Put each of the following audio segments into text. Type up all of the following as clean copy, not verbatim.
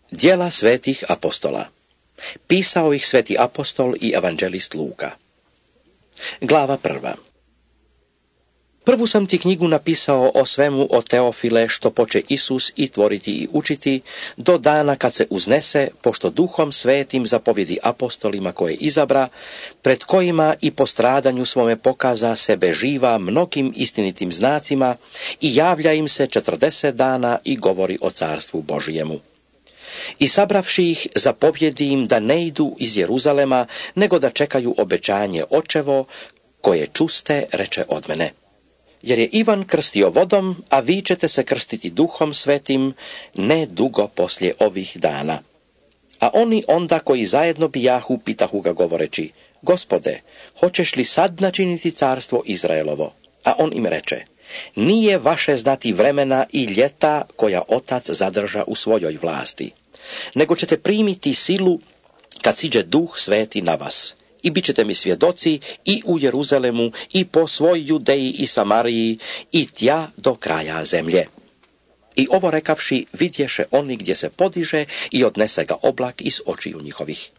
Djela svetih apostola. Pisao ih sveti apostol i evanđelist Luka. Glava 1. Prvu sam ti knjigu napisao o svemu o Teofile što poče Isus i tvoriti i učiti do dana kad se uznese, pošto Duhom Svetim zapovjedi apostolima koje izabra, pred kojima i po stradanju svome pokaza sebe živa mnogim istinitim znacima i javlja im se 40 dana i govori o carstvu Božijemu. I sabravši ih, zapovjedi im da ne idu iz Jeruzalema, nego da čekaju obećanje Očevo, koje čuste, reče od mene. Jer je Ivan krstio vodom, a vi ćete se krstiti Duhom Svetim ne dugo poslije ovih dana. A oni onda koji zajedno bijahu pitahu ga govoreći, Gospode, hoćeš li sad načiniti carstvo Izraelovo? A on im reče, nije vaše znati vremena i ljeta koja Otac zadrža u svojoj vlasti, nego ćete primiti silu kad siđe Duh Sveti na vas. I bit ćete mi svjedoci i u Jeruzalemu i po svoj Judeji i Samariji i tja do kraja zemlje. I ovo rekavši, vidješe oni gdje se podiže i odnese ga oblak iz očiju njihovih.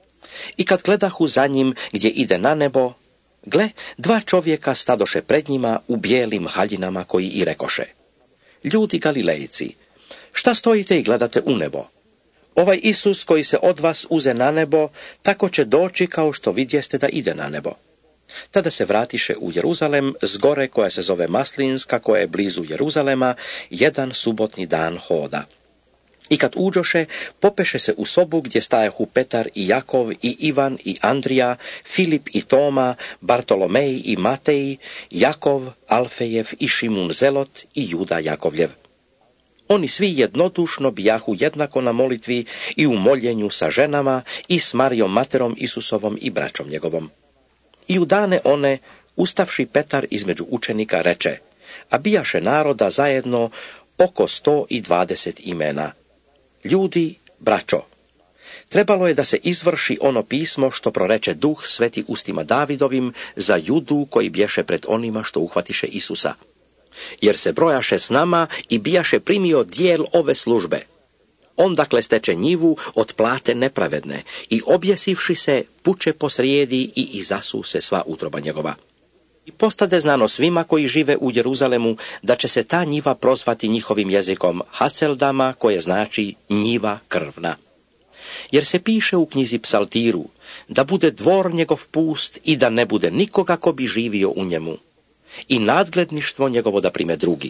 I kad gledahu za njim gdje ide na nebo, gle, 2 čovjeka stadoše pred njima u bijelim haljinama koji i rekoše, ljudi Galilejci, šta stojite i gledate u nebo? Ovaj Isus koji se od vas uze na nebo, tako će doći kao što vidjeste da ide na nebo. Tada se vratiše u Jeruzalem s gore koja se zove Maslinska, koja je blizu Jeruzalema, jedan subotni dan hoda. I kad uđoše, popeše se u sobu gdje stajahu Petar i Jakov i Ivan i Andrija, Filip i Toma, Bartolomej i Matej, Jakov, Alfejev i Šimun Zelot i Juda Jakovljev. Oni svi jednodušno bijahu jednako na molitvi i u moljenju sa ženama i s Marijom materom Isusovom i braćom njegovom. I u dane one, ustavši Petar između učenika, reče, a bijaše naroda zajedno oko 120 imena. Ljudi, braćo, trebalo je da se izvrši ono pismo što proreče Duh Sveti ustima Davidovim za Judu koji bješe pred onima što uhvatiše Isusa. Jer se brojaše s nama i bijaše primio dijel ove službe. On dakle steče njivu od plate nepravedne i objesivši se puče posrijedi i izasu se sva utroba njegova. I postade znano svima koji žive u Jeruzalemu da će se ta njiva prozvati njihovim jezikom Haceldama, koje znači njiva krvna. Jer se piše u knjizi Psaltiru da bude dvor njegov pust i da ne bude nikoga ko bi živio u njemu. I nadgledništvo njegovo da prime drugi.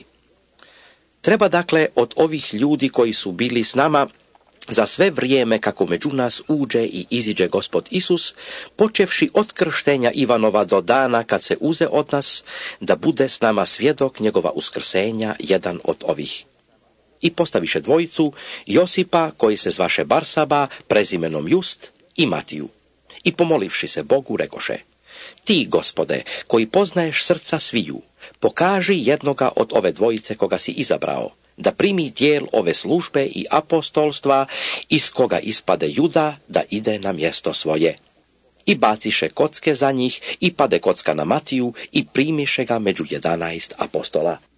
Treba dakle od ovih ljudi koji su bili s nama za sve vrijeme kako među nas uđe i iziđe Gospod Isus, počevši od krštenja Ivanova do dana kad se uze od nas, da bude s nama svjedok njegova uskrsenja jedan od ovih. I postaviše dvojicu, Josipa koji se zvaše Barsaba prezimenom Just i Matiju. I pomolivši se Bogu rekoše, ti, Gospode, koji poznaješ srca sviju, pokaži jednoga od ove dvojice koga si izabrao, da primi dijel ove službe i apostolstva, iz koga ispade Juda da ide na mjesto svoje. I baciše kocke za njih i pade kocka na Matiju i primiše ga među 11 apostola.